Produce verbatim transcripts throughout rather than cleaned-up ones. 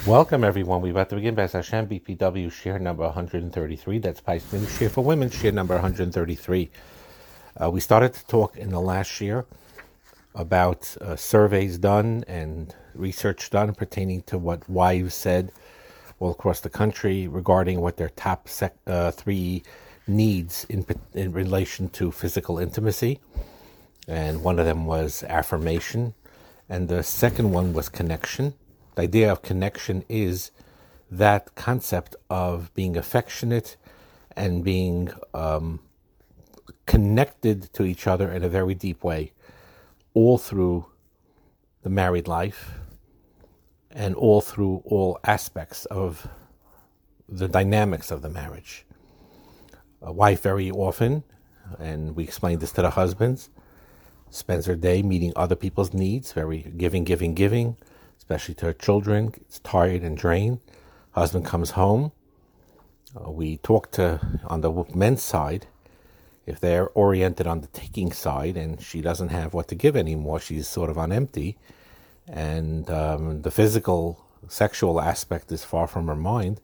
Welcome, everyone. We're about to begin B'ez Hashem B P W share number one hundred thirty-three. That's Piston share for women, share number one hundred thirty-three. Uh, we started to talk in the last year about uh, surveys done and research done pertaining to what wives said all across the country regarding what their top sec- uh, three needs in in relation to physical intimacy. And one of them was affirmation, and the second one was connection. The idea of connection is that concept of being affectionate and being um, connected to each other in a very deep way, all through the married life and all through all aspects of the dynamics of the marriage. A wife very often, and we explained this to the husbands, spends her day meeting other people's needs, very giving, giving, giving, especially to her children. Gets tired and drained. Husband comes home. Uh, we talk to, on the men's side, if they're oriented on the taking side and she doesn't have what to give anymore, she's sort of on empty, and um, the physical, sexual aspect is far from her mind,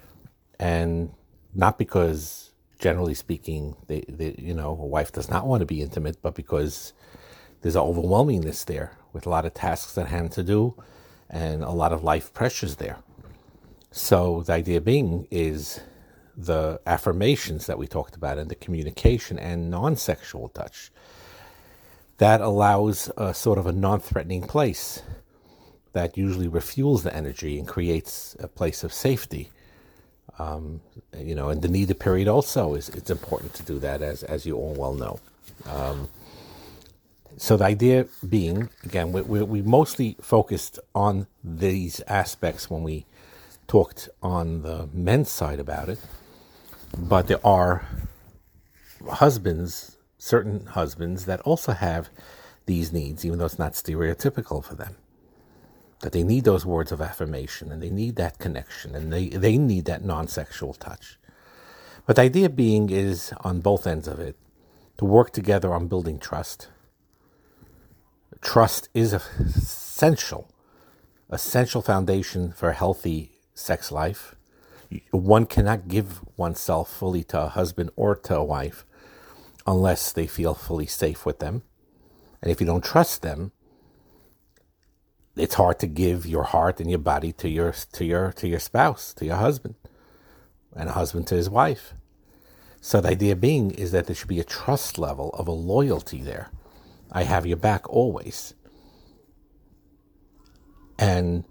and not because, generally speaking, they, they, you know, a wife does not want to be intimate, but because there's an overwhelmingness there with a lot of tasks at hand to do and a lot of life pressures there. So the idea being is the affirmations that we talked about and the communication and non-sexual touch. That allows a sort of a non-threatening place that usually refuels the energy and creates a place of safety. Um, you know, and the needed period also is it's important to do that, as as you all well know. Um, So the idea being, again, we, we, we mostly focused on these aspects when we talked on the men's side about it, but there are husbands, certain husbands, that also have these needs, even though it's not stereotypical for them, that they need those words of affirmation, and they need that connection, and they, they need that non-sexual touch. But the idea being is, on both ends of it, to work together on building trust. Trust is essential, essential foundation for a healthy sex life. One cannot give oneself fully to a husband or to a wife unless they feel fully safe with them. And if you don't trust them, it's hard to give your heart and your body to your to your to your spouse, to your husband, and a husband to his wife. So the idea being is that there should be a trust level of a loyalty there. I have your back always. And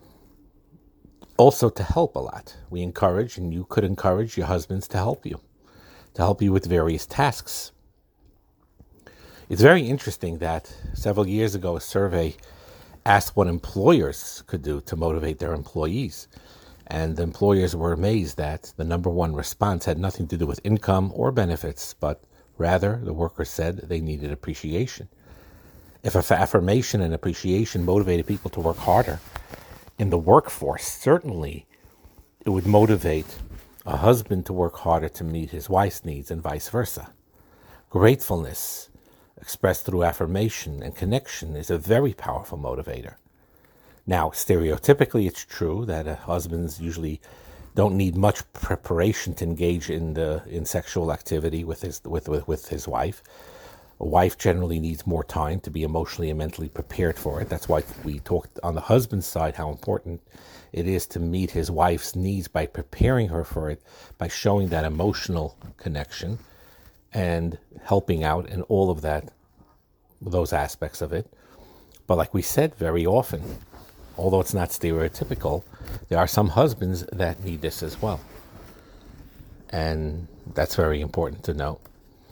also to help a lot. We encourage, and you could encourage your husbands to help you, to help you with various tasks. It's very interesting that several years ago, a survey asked what employers could do to motivate their employees. And the employers were amazed that the number one response had nothing to do with income or benefits, but rather, the workers said they needed appreciation. If affirmation and appreciation motivated people to work harder in the workforce, certainly it would motivate a husband to work harder to meet his wife's needs and vice versa. Gratefulness expressed through affirmation and connection is a very powerful motivator. Now, stereotypically, it's true that uh, husbands usually don't need much preparation to engage in the in sexual activity with his with, with with his wife. A wife generally needs more time to be emotionally and mentally prepared for it. That's why we talked on the husband's side how important it is to meet his wife's needs by preparing her for it, by showing that emotional connection and helping out in all of that, those aspects of it. But like we said, very often, although it's not stereotypical, there are some husbands that need this as well. And that's very important to note.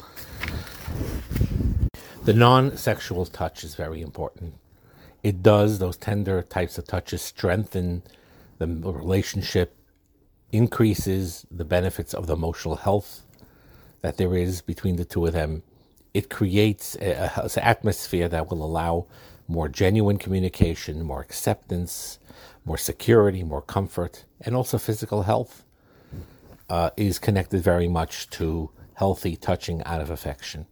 The non-sexual touch is very important. It does, those tender types of touches, strengthen the relationship, increases the benefits of the emotional health that there is between the two of them. It creates a, a, an atmosphere that will allow more genuine communication, more acceptance, more security, more comfort, and also physical health uh, is connected very much to healthy touching out of affection.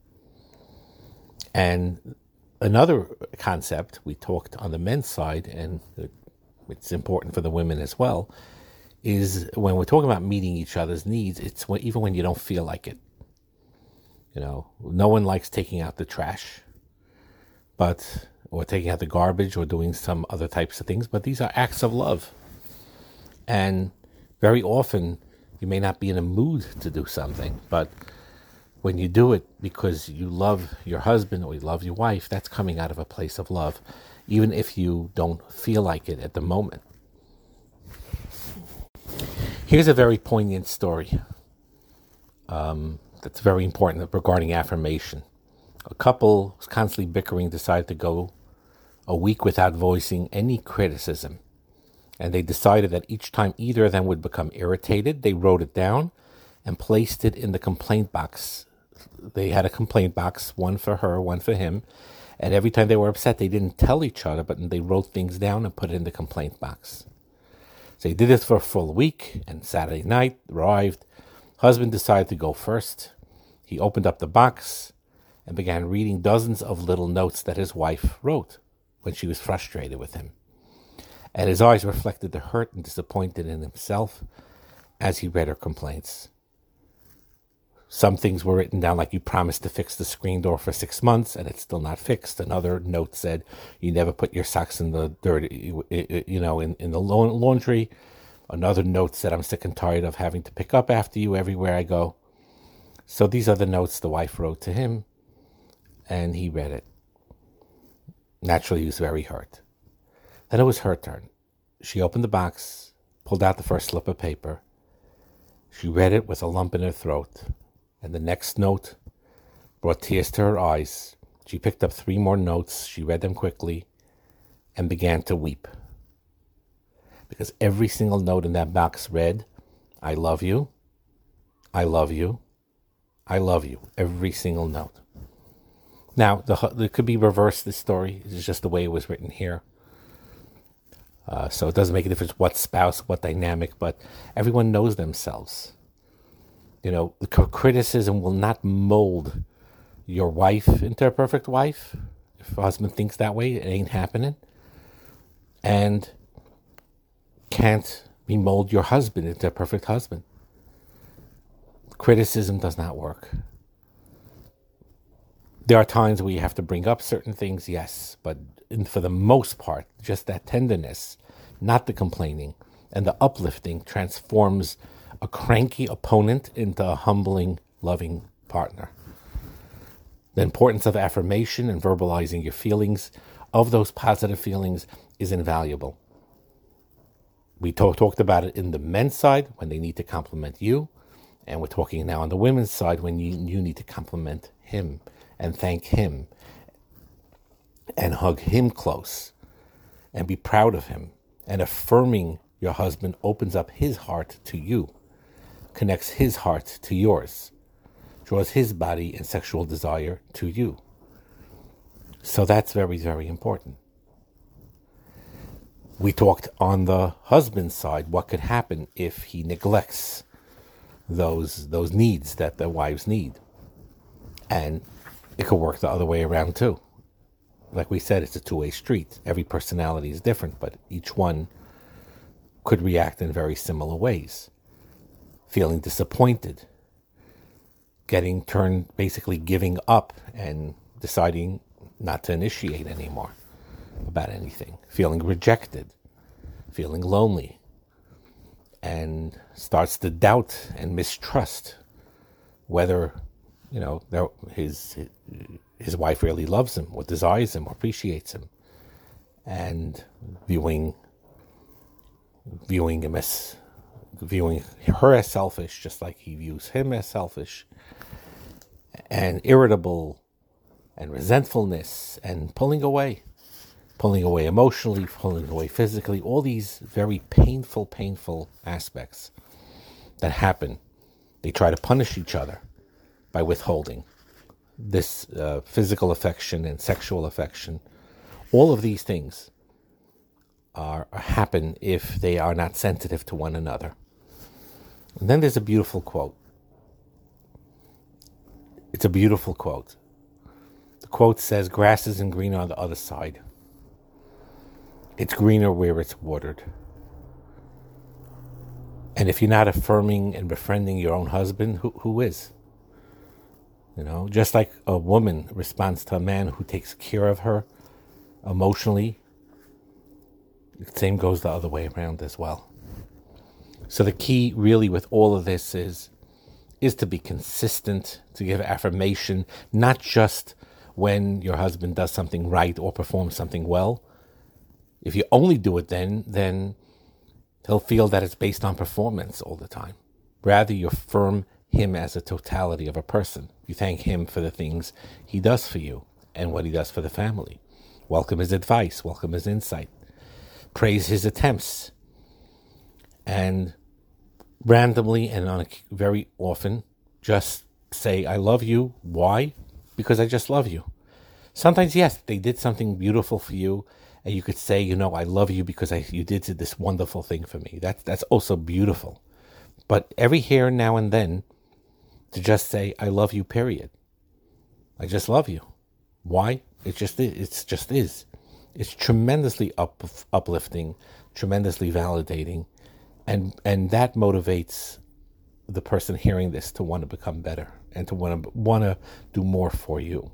And another concept we talked on the men's side, and it's important for the women as well, is when we're talking about meeting each other's needs, it's when, even when you don't feel like it. You know, no one likes taking out the trash, but or taking out the garbage or doing some other types of things, but these are acts of love. And very often you may not be in a mood to do something, but when you do it because you love your husband or you love your wife, that's coming out of a place of love, even if you don't feel like it at the moment. Here's a very poignant story um, that's very important regarding affirmation. A couple was constantly bickering, decided to go a week without voicing any criticism. And they decided that each time either of them would become irritated, they wrote it down and placed it in the complaint box. They had a complaint box, one for her, one for him. And every time they were upset, they didn't tell each other, but they wrote things down and put it in the complaint box. So they did this for a full week, and Saturday night arrived. Husband decided to go first. He opened up the box and began reading dozens of little notes that his wife wrote when she was frustrated with him. And his eyes reflected the hurt and disappointed in himself as he read her complaints. Some things were written down like, you promised to fix the screen door for six months and it's still not fixed. Another note said, you never put your socks in the dirt, you know, in, in the laundry. Another note said, I'm sick and tired of having to pick up after you everywhere I go. So these are the notes the wife wrote to him, and he read it. Naturally, he was very hurt. Then it was her turn. She opened the box, pulled out the first slip of paper. She read it with a lump in her throat, and the next note brought tears to her eyes. She picked up three more notes. She read them quickly and began to weep. Because every single note in that box read, I love you, I love you, I love you. Every single note. Now, the, it could be reversed, this story. It's just the way it was written here. Uh, so it doesn't make a difference what spouse, what dynamic, but everyone knows themselves. You know, the criticism will not mold your wife into a perfect wife. If a husband thinks that way, it ain't happening. And can't remold your husband into a perfect husband. Criticism does not work. There are times where you have to bring up certain things, yes, but for the most part, just that tenderness, not the complaining, and the uplifting transforms a cranky opponent into a humbling, loving partner. The importance of affirmation and verbalizing your feelings, of those positive feelings, is invaluable. We talk, talked about it in the men's side when they need to compliment you, and we're talking now on the women's side when you, you need to compliment him and thank him and hug him close and be proud of him. And affirming your husband opens up his heart to you, connects his heart to yours, draws his body and sexual desire to you. So that's very, very important. We talked on the husband's side, what could happen if he neglects those those needs that the wives need. And it could work the other way around too. Like we said, it's a two-way street. Every personality is different, but each one could react in very similar ways. Feeling disappointed, getting turned, basically giving up and deciding not to initiate anymore about anything, feeling rejected, feeling lonely, and starts to doubt and mistrust whether, you know, his his wife really loves him, or desires him, or appreciates him, and viewing viewing him as viewing her as selfish, just like he views him as selfish, and irritable, and resentfulness, and pulling away. Pulling away emotionally, pulling away physically, all these very painful, painful aspects that happen. They try to punish each other by withholding this uh, physical affection and sexual affection. All of these things are happen if they are not sensitive to one another. And then there's a beautiful quote. It's a beautiful quote. The quote says, grass isn't greener on the other side. It's greener where it's watered. And if you're not affirming and befriending your own husband, who who is? You know, just like a woman responds to a man who takes care of her emotionally, the same goes the other way around as well. So the key really with all of this is, is to be consistent, to give affirmation, not just when your husband does something right or performs something well. If you only do it then, then he'll feel that it's based on performance all the time. Rather, you affirm him as a totality of a person. You thank him for the things he does for you and what he does for the family. Welcome his advice, welcome his insight. Praise his attempts. And randomly and on a, very often, just say, I love you. Why? Because I just love you. Sometimes, yes, they did something beautiful for you, and you could say, you know, I love you because I, you did this wonderful thing for me. That's, that's also beautiful. But every here and now and then, to just say, I love you, period. I just love you. Why? It just is. It's just is. It's tremendously up, uplifting, tremendously validating, and and that motivates the person hearing this to want to become better and to want to want to do more for you.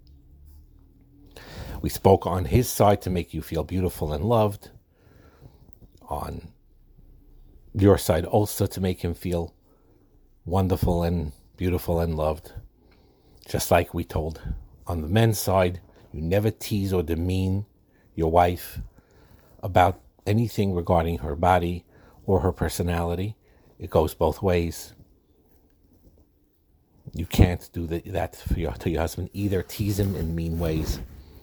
We spoke on his side to make you feel beautiful and loved. On your side also to make him feel wonderful and beautiful and loved. Just like we told on the men's side, you never tease or demean your wife about anything regarding her body or her personality. It goes both ways. You can't do the, that for your, to your husband either. Tease him in mean ways.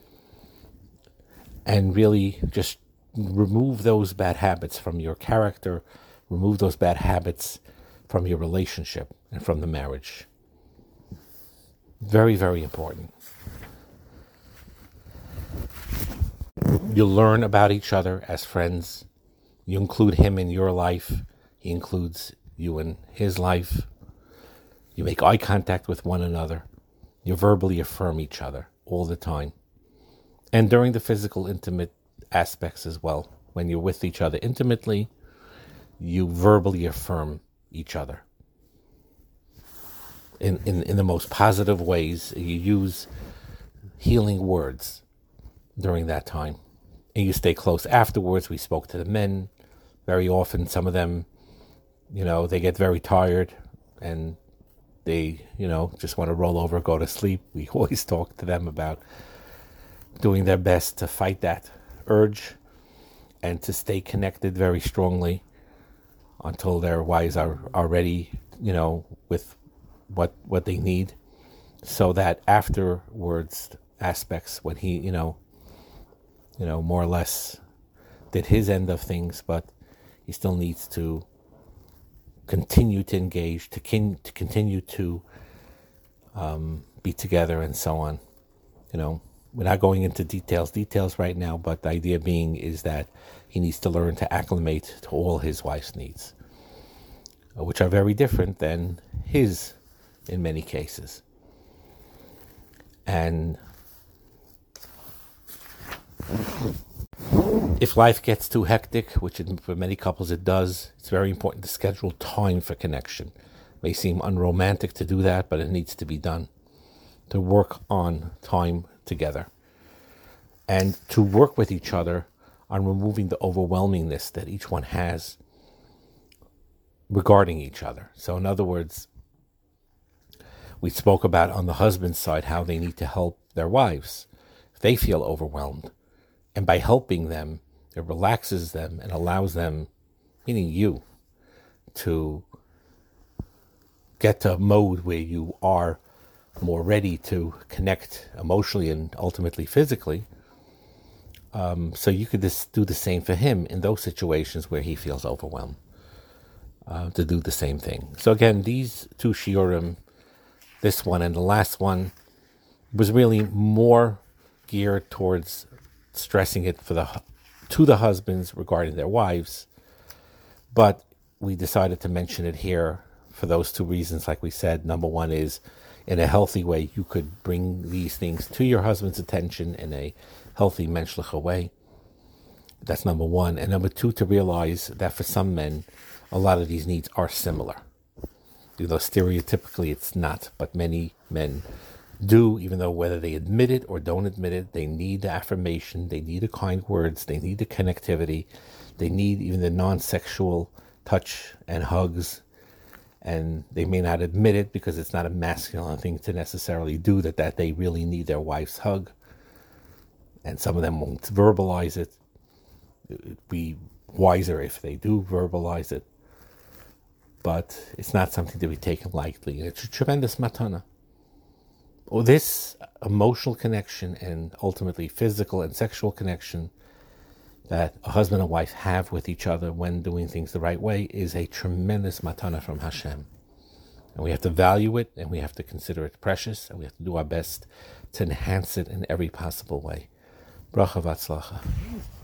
And really just remove those bad habits from your character. Remove those bad habits from your relationship and from the marriage. Very, very important. You learn about each other as friends. You include him in your life. He includes you in his life. You make eye contact with one another. You verbally affirm each other all the time. And during the physical, intimate aspects as well. When you're with each other intimately, you verbally affirm each other. In, in, in the most positive ways, you use healing words during that time. And you stay close afterwards. We spoke to the men. Very often, some of them, you know, they get very tired and they, you know, just want to roll over, go to sleep. We always talk to them about doing their best to fight that urge and to stay connected very strongly until their wives are, are ready, you know, with what what they need, so that afterwards aspects when he, you know, you know, more or less did his end of things, but he still needs to continue to engage, to, kin- to continue to um, be together and so on. You know, we're not going into details, details right now, but the idea being is that he needs to learn to acclimate to all his wife's needs, which are very different than his in many cases. And if life gets too hectic, which it, for many couples it does, it's very important to schedule time for connection. It may seem unromantic to do that, but it needs to be done. To work on time together. And to work with each other on removing the overwhelmingness that each one has regarding each other. So in other words, we spoke about on the husband's side how they need to help their wives if they feel overwhelmed. And by helping them, it relaxes them and allows them, meaning you, to get to a mode where you are more ready to connect emotionally and ultimately physically. Um, so you could just do the same for him in those situations where he feels overwhelmed, uh, to do the same thing. So again, these two shiurim, this one and the last one, was really more geared towards stressing it for the to the husbands regarding their wives, but we decided to mention it here for those two reasons. Like we said, number one is, in a healthy way, you could bring these things to your husband's attention in a healthy menschliche way. That's number one. And number two, to realize that for some men, a lot of these needs are similar. Though stereotypically it's not, but many men do, even though whether they admit it or don't admit it, they need the affirmation, they need the kind words, they need the connectivity, they need even the non-sexual touch and hugs, and they may not admit it because it's not a masculine thing to necessarily do, that, that they really need their wife's hug, and some of them won't verbalize it. It'd be wiser if they do verbalize it. But it's not something to be taken lightly. It's a tremendous matana. Oh, this emotional connection and ultimately physical and sexual connection that a husband and wife have with each other when doing things the right way is a tremendous matana from Hashem. And we have to value it, and we have to consider it precious, and we have to do our best to enhance it in every possible way. Bracha v'atzlacha.